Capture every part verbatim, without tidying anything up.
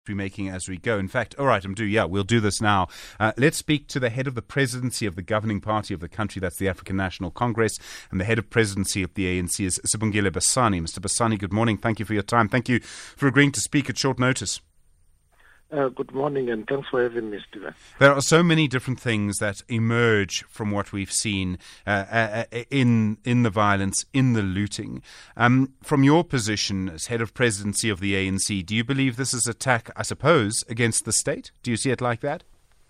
We're making as we go. In fact, all right, I'm do yeah, we'll do this now. Uh, let's speak to the head of the presidency of the governing party of the country, that's the African National Congress, and the head of presidency of the A N C is Sibongile Basani. Mister Basani, good morning. Thank you for your time. Thank you for agreeing to speak at short notice. Uh, good morning, and thanks for having me, Stephen. There are so many different things that emerge from what we've seen uh, uh, in in the violence, in the looting. Um, from your position as head of presidency of the A N C, do you believe this is an attack, I suppose, against the state? Do you see it like that?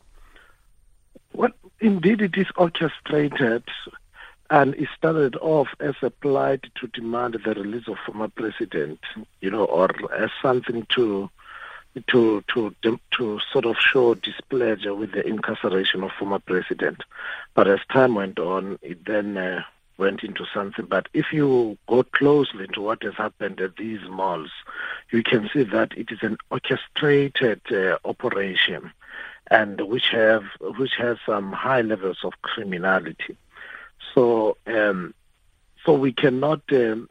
Well, indeed, it is orchestrated, and it started off as a plight to demand the release of former president, you know, or as something to to to to sort of show displeasure with the incarceration of former president. But as time went on, it then uh, went into something. But if you go closely into what has happened at these malls, you can see that it is an orchestrated uh, operation, and which have which has some high levels of criminality. So um, so we cannot. Um,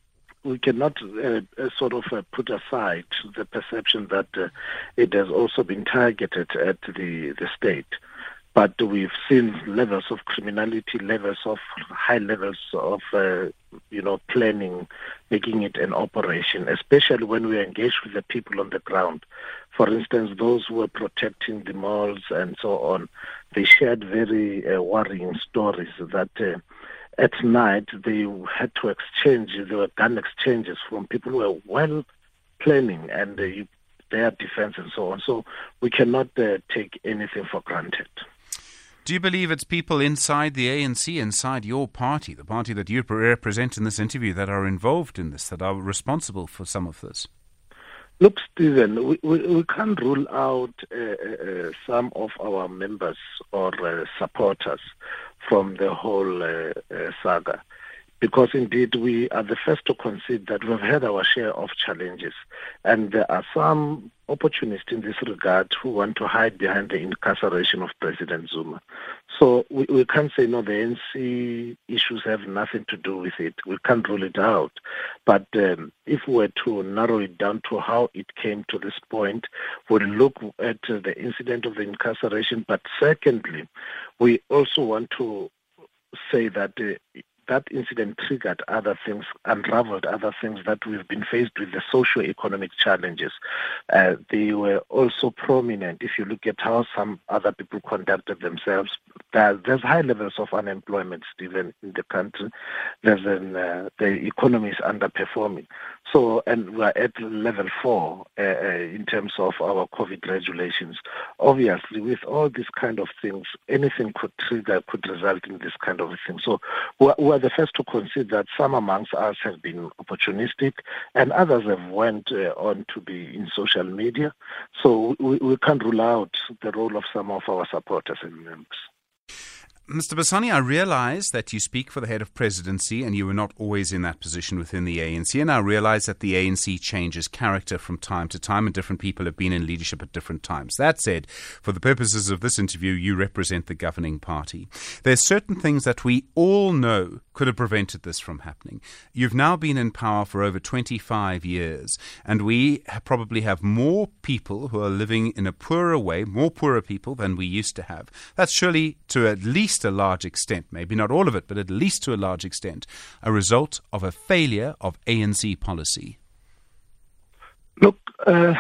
We cannot uh, sort of uh, put aside the perception that uh, it has also been targeted at the, the state. But we've seen levels of criminality, levels of high levels of, uh, you know, planning, making it an operation, especially when we engage with the people on the ground. For instance, those who were protecting the malls and so on, they shared very uh, worrying stories that uh, at night, they had to exchange, there were gun exchanges from people who were well planning and uh, their defense and so on. So we cannot uh, take anything for granted. Do you believe it's people inside the A N C, inside your party, the party that you represent in this interview, that are involved in this, that are responsible for some of this? Look, Stephen, we, we, we can't rule out uh, uh, some of our members or uh, supporters from the whole uh, uh, saga, because indeed we are the first to concede that we've had our share of challenges, and there are some opportunists in this regard who want to hide behind the incarceration of President Zuma. So we, we can't say, no, the A N C issues have nothing to do with it. We can't rule it out. But um, if we were to narrow it down to how it came to this point, we'll look at uh, the incident of the incarceration. But secondly, we also want to say that uh, that incident triggered other things, unraveled other things that we've been faced with, the socio-economic challenges. Uh, they were also prominent. If you look at how some other people conducted themselves, there, there's high levels of unemployment, Stephen, in the country. There's an, uh, the economy is underperforming. So, and we're at level four uh, uh, in terms of our COVID regulations. Obviously, with all these kind of things, anything could trigger, could result in this kind of a thing. So we're, we're the first to concede that some amongst us have been opportunistic and others have went uh, on to be in social media. So we, we can't rule out the role of some of our supporters and members. Mister Basani, I realize that you speak for the head of presidency and you were not always in that position within the A N C, and I realize that the A N C changes character from time to time and different people have been in leadership at different times. That said, for the purposes of this interview, you represent the governing party. There's certain things that we all know could have prevented this from happening. You've now been in power for over twenty-five years, and we probably have more people who are living in a poorer way, more poorer people than we used to have. That's surely, to at least a large extent, maybe not all of it, but at least to a large extent, a result of a failure of A N C policy. Look, uh,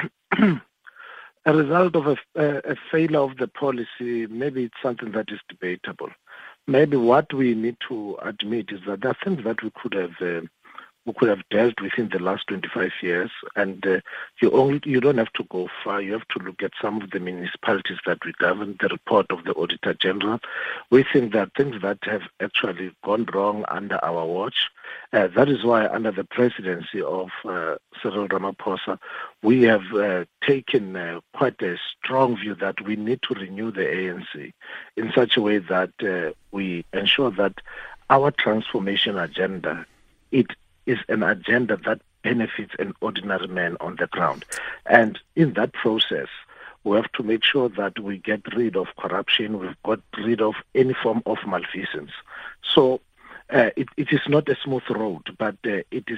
a result of a, a failure of the policy, maybe it's something that is debatable. Maybe what we need to admit is that there are things that we could have uh, we could have dealt with in the last twenty-five years, and uh, you only you don't have to go far. You have to look at some of the municipalities that we govern, the report of the Auditor General. We think that things that have actually gone wrong under our watch. Uh, that is why under the presidency of uh, Cyril Ramaphosa, we have uh, taken uh, quite a strong view that we need to renew the A N C in such a way that uh, we ensure that our transformation agenda, it is an agenda that benefits an ordinary man on the ground. And in that process, we have to make sure that we get rid of corruption, we've got rid of any form of malfeasance. So uh, it, it is not a smooth road, but uh, it is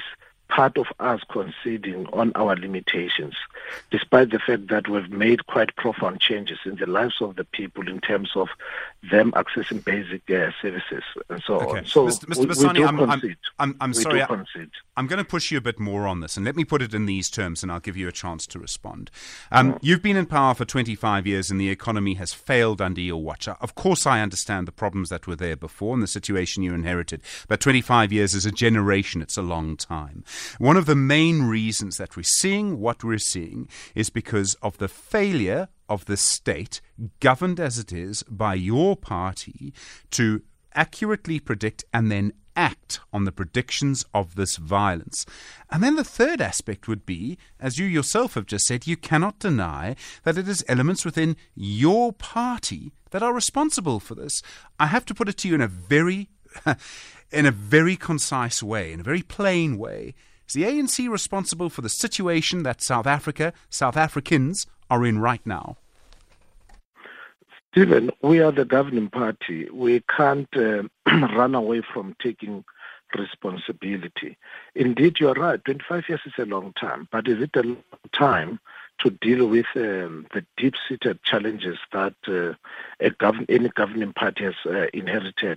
part of us conceding on our limitations, despite the fact that we've made quite profound changes in the lives of the people in terms of them accessing basic uh, services and so okay. on. So, Mister we, Basani, we do I'm, concede. I'm, I'm, I'm we sorry. do concede. I'm going to push you a bit more on this, and let me put it in these terms, and I'll give you a chance to respond. Um, mm. You've been in power for twenty-five years, and the economy has failed under your watch. Of course, I understand the problems that were there before and the situation you inherited, but twenty-five years is a generation. It's a long time. One of the main reasons that we're seeing what we're seeing is because of the failure of the state, governed as it is by your party, to accurately predict and then act on the predictions of this violence. And then the third aspect would be, as you yourself have just said, you cannot deny that it is elements within your party that are responsible for this. I have to put it to you in a very, in a very concise way, in a very plain way. Is the A N C responsible for the situation that South Africa, South Africans are in right now? Stephen, we are the governing party. We can't uh, run away from taking responsibility. Indeed, you're right. twenty-five years is a long time, but is it a long time to deal with um, the deep-seated challenges that uh, a gov- any governing party has uh, inherited?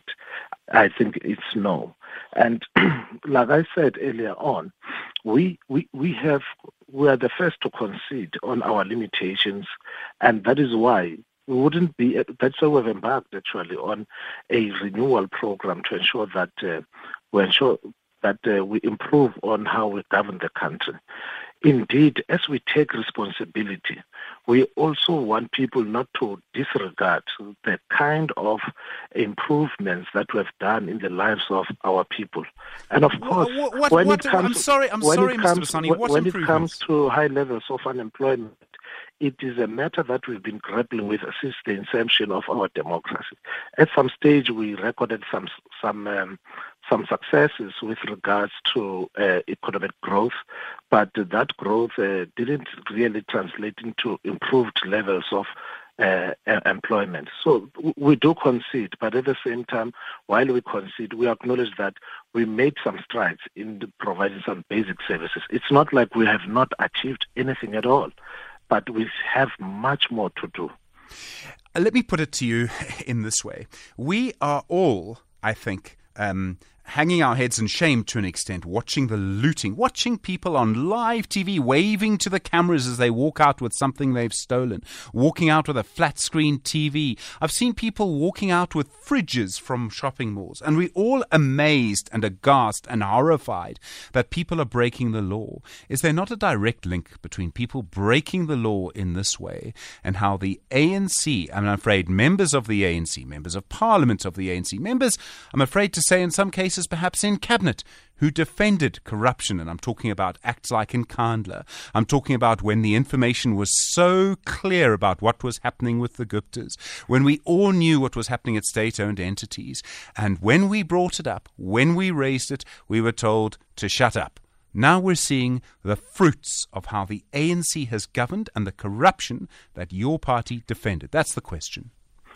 I think it's no. And like I said earlier on, we we we have we are the first to concede on our limitations, and that is why we wouldn't be. That's why we've embarked actually on a renewal program to ensure that uh, we ensure that uh, we improve on how we govern the country. Indeed, as we take responsibility, we also want people not to disregard the kind of improvements that we've done in the lives of our people. And of course, what, what, when what, it comes, I'm sorry, I'm when sorry, it Mister comes, Basani, what when it improvements? comes to high levels of unemployment, it is a matter that we've been grappling with since the inception of our democracy. At some stage, we recorded some some um, some successes with regards to uh, economic growth, but that growth uh, didn't really translate into improved levels of uh, employment. So we do concede, but at the same time, while we concede, we acknowledge that we made some strides in providing some basic services. It's not like we have not achieved anything at all, but we have much more to do. Let me put it to you in this way. We are all, I think, um, hanging our heads in shame to an extent, watching the looting, watching people on live T V waving to the cameras as they walk out with something they've stolen, walking out with a flat screen T V. I've seen people walking out with fridges from shopping malls, and we're all amazed and aghast and horrified that people are breaking the law. Is there not a direct link between people breaking the law in this way and how the A N C, I'm afraid members of the A N C, members of parliament of the A N C, members, I'm afraid to say in some cases, perhaps in cabinet, who defended corruption, and I'm talking about acts like Nkandla. I'm talking about when the information was so clear about what was happening with the Guptas, when we all knew what was happening at state-owned entities, and when we brought it up, when we raised it, we were told to shut up. Now we're seeing the fruits of how the A N C has governed and the corruption that your party defended. That's the question.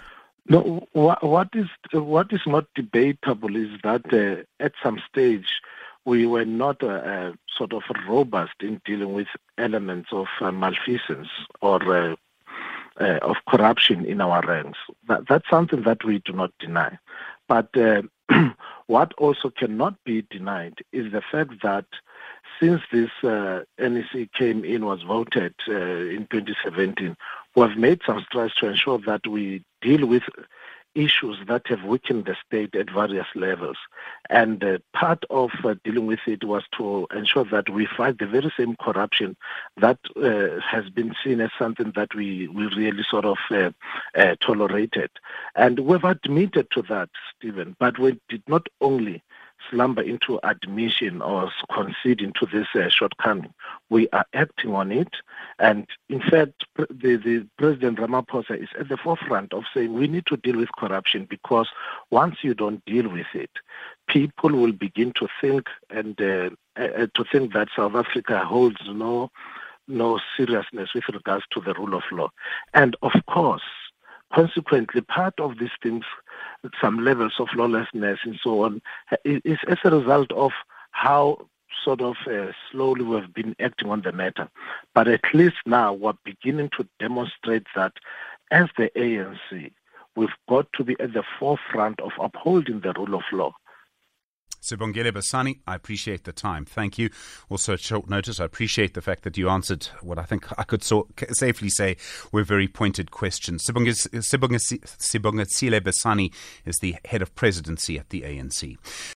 No, what, what is what is not debatable is that uh, at some stage we were not uh, uh, sort of robust in dealing with elements of uh, malfeasance or uh, uh, of corruption in our ranks. That, that's something that we do not deny. But uh, what also cannot be denied is the fact that since this uh, N E C came in, was voted uh, in twenty seventeen, we have made some strides to ensure that we deal with issues that have weakened the state at various levels. And uh, part of uh, dealing with it was to ensure that we fight the very same corruption that uh, has been seen as something that we, we really sort of uh, uh, tolerated. And we've admitted to that, Stephen, but we did not only slumber into admission or concede into this uh, shortcoming. We are acting on it. And in fact, the, the President Ramaphosa is at the forefront of saying we need to deal with corruption, because once you don't deal with it, people will begin to think and uh, uh, to think that South Africa holds no no seriousness with regards to the rule of law. And of course, consequently, part of these things, some levels of lawlessness and so on, is as a result of how sort of uh, slowly we've been acting on the matter. But at least now we're beginning to demonstrate that as the A N C, we've got to be at the forefront of upholding the rule of law. Sibongile Basani, I appreciate the time. Thank you. Also, at short notice, I appreciate the fact that you answered what I think I could so safely say were very pointed questions. Sibongisile Basani is the head of presidency at the A N C.